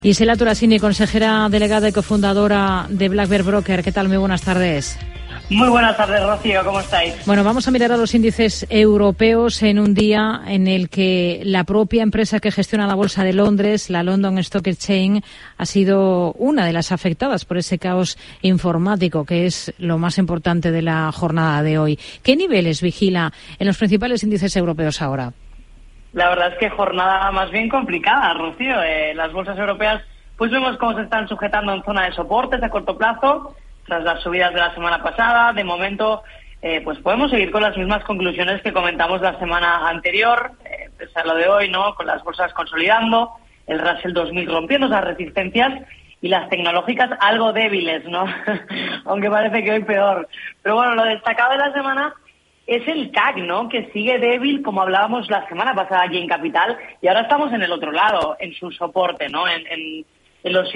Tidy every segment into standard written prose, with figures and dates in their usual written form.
Gisela Turasini, consejera delegada y cofundadora de Black Bear Broker. ¿Qué tal? Muy buenas tardes. Muy buenas tardes, Rocío. ¿Cómo estáis? Bueno, vamos a mirar a los índices europeos en un día en el que la propia empresa que gestiona la Bolsa de Londres, la London Stock Exchange, ha sido una de las afectadas por ese caos informático, que es lo más importante de la jornada de hoy. ¿Qué niveles vigila en los principales índices europeos ahora? La verdad es que jornada más bien complicada, Rocío. Las bolsas europeas, pues vemos cómo se están sujetando en zona de soportes a corto plazo, tras las subidas de la semana pasada. De momento, pues podemos seguir con las mismas conclusiones que comentamos la semana anterior, pese a lo de hoy, ¿no? Con las bolsas consolidando, el Russell 2000 rompiendo esas resistencias y las tecnológicas algo débiles, ¿no? Aunque parece que hoy peor. Pero bueno, lo destacado de la semana es el CAC, ¿no? Que sigue débil, como hablábamos la semana pasada aquí en Capital, y ahora estamos en el otro lado, en su soporte, ¿no? En los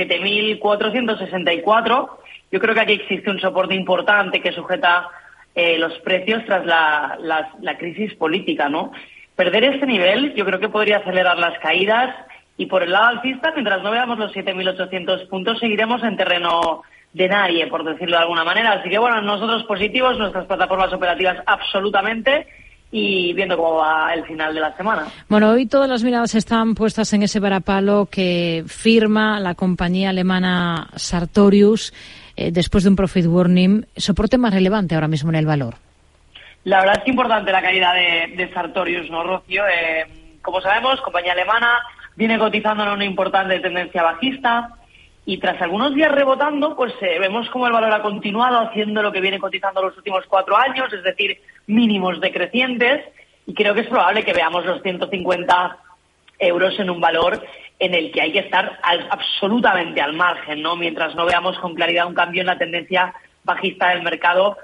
7.464. Yo creo que aquí existe un soporte importante que sujeta los precios tras la crisis política, ¿no? Perder este nivel yo creo que podría acelerar las caídas, y por el lado alcista, mientras no veamos los 7.800 puntos, seguiremos en terreno de nadie, por decirlo de alguna manera. Así que bueno, nosotros positivos, nuestras plataformas operativas absolutamente, y viendo cómo va el final de la semana. Bueno, hoy todas las miradas están puestas en ese varapalo que firma la compañía alemana Sartorius después de un profit warning, soporte más relevante ahora mismo en el valor. La verdad es que importante la caída de Sartorius, ¿no, Rocío? Como sabemos, compañía alemana viene cotizando en una importante tendencia bajista, y tras algunos días rebotando, pues vemos cómo el valor ha continuado haciendo lo que viene cotizando los últimos 4 años, es decir, mínimos decrecientes, y creo que es probable que veamos los 150 euros en un valor en el que hay que estar absolutamente al margen, ¿no? Mientras no veamos con claridad un cambio en la tendencia bajista del mercado,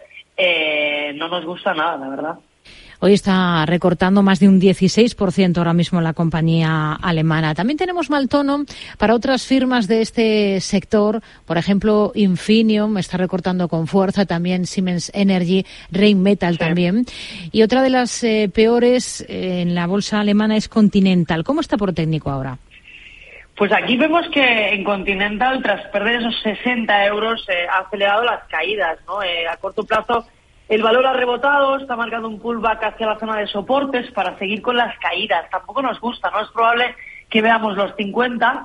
no nos gusta nada, la verdad. Hoy está recortando más de un 16% ahora mismo la compañía alemana. También tenemos mal tono para otras firmas de este sector. Por ejemplo, Infineon está recortando con fuerza, también Siemens Energy, Rheinmetall también. Y otra de las peores en la bolsa alemana es Continental. ¿Cómo está por técnico ahora? Pues aquí vemos que en Continental, tras perder esos 60 euros, ha acelerado las caídas, ¿no? A corto plazo el valor ha rebotado, está marcando un pullback hacia la zona de soportes para seguir con las caídas. Tampoco nos gusta, ¿no? Es probable que veamos los 50.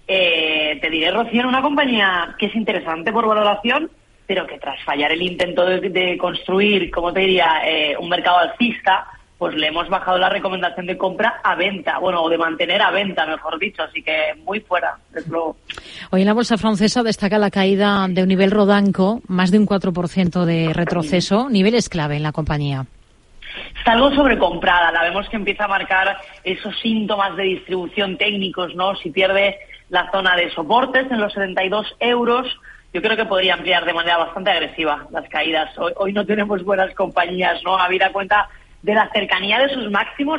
Te diré, Rocío, en una compañía que es interesante por valoración, pero que tras fallar el intento de construir, como te diría, un mercado alcista, pues le hemos bajado la recomendación de compra a venta, bueno, o de mantener a venta, mejor dicho, así que muy fuera, desde luego. Hoy en la bolsa francesa destaca la caída de Unibail Rodamco, más de un 4% de retroceso, niveles clave en la compañía. Está algo sobrecomprada, la vemos que empieza a marcar esos síntomas de distribución técnicos, ¿no? Si pierde la zona de soportes en los 72 euros, yo creo que podría ampliar de manera bastante agresiva las caídas. Hoy no tenemos buenas compañías, ¿no? Habida cuenta de la cercanía de sus máximos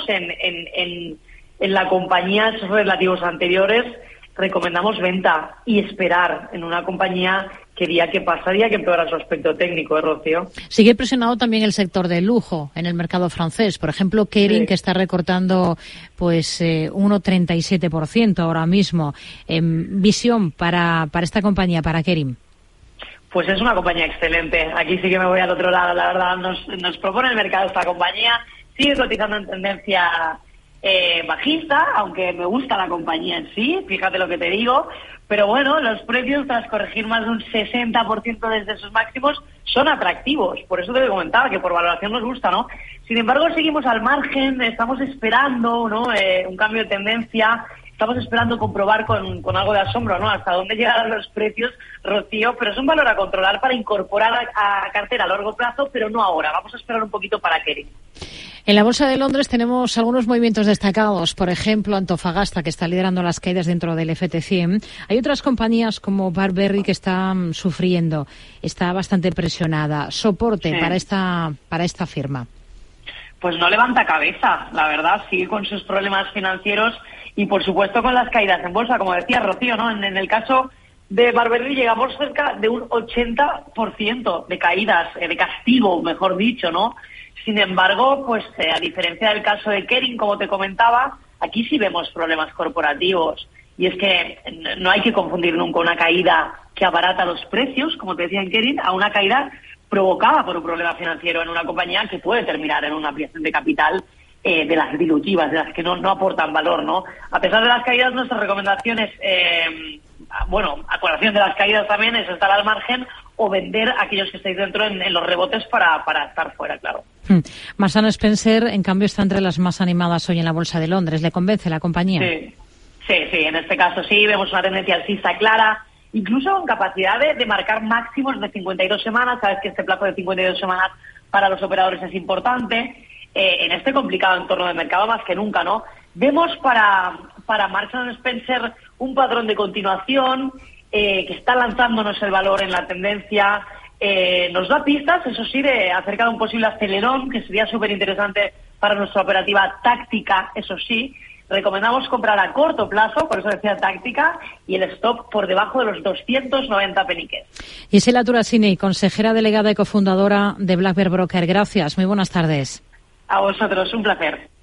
en la compañía, esos relativos anteriores, recomendamos venta y esperar en una compañía que día que pasaría que empeora su aspecto técnico, Rocío. Sigue presionado también el sector del lujo en el mercado francés. Por ejemplo, Kering, sí, que está recortando pues 1,37% ahora mismo. Visión para esta compañía, para Kering. Pues es una compañía excelente. Aquí sí que me voy al otro lado, la verdad. Nos propone el mercado esta compañía. Sigue cotizando en tendencia bajista, aunque me gusta la compañía en sí, fíjate lo que te digo. Pero bueno, los precios, tras corregir más de un 60% desde sus máximos, son atractivos. Por eso te comentaba que por valoración nos gusta, ¿no? Sin embargo, seguimos al margen, estamos esperando, ¿no? Un cambio de tendencia. Estamos esperando comprobar con algo de asombro, ¿no? Hasta dónde llegarán los precios, Rocío, pero es un valor a controlar para incorporar a cartera a largo plazo, pero no ahora. Vamos a esperar un poquito para Kering. En la Bolsa de Londres tenemos algunos movimientos destacados. Por ejemplo, Antofagasta, que está liderando las caídas dentro del FT100. Hay otras compañías como Burberry que están sufriendo. Está bastante presionada. Soporte, sí, para esta firma. Pues no levanta cabeza, la verdad. Sigue con sus problemas financieros y, por supuesto, con las caídas en bolsa, como decía Rocío, ¿no? En el caso de Burberry llegamos cerca de un 80% de caídas, de castigo, mejor dicho, ¿no? Sin embargo, pues a diferencia del caso de Kering, como te comentaba, aquí sí vemos problemas corporativos y es que no hay que confundir nunca una caída que abarata los precios, como te decía en Kering, a una caída provocada por un problema financiero en una compañía que puede terminar en una ampliación de capital de las dilutivas, de las que no aportan valor, ¿no? A pesar de las caídas, nuestras recomendaciones, a colación de las caídas también, es estar al margen o vender a aquellos que estáis dentro en los rebotes para estar fuera, claro. Marks & Spencer, en cambio, está entre las más animadas hoy en la Bolsa de Londres. ¿Le convence la compañía? Sí, en este caso sí, vemos una tendencia alcista clara, incluso con capacidad de marcar máximos de 52 semanas. Sabes que este plazo de 52 semanas para los operadores es importante. En este complicado entorno de mercado más que nunca, ¿no? Vemos para Marks & Spencer un patrón de continuación que está lanzándonos el valor en la tendencia. Nos da pistas, eso sí, acerca de un posible acelerón que sería súper interesante para nuestra operativa táctica, eso sí. Recomendamos comprar a corto plazo, por eso decía táctica, y el stop por debajo de los 290 peniques. Gisela Turasini, consejera delegada y cofundadora de Black Bear Broker. Gracias, muy buenas tardes. A vosotros, un placer.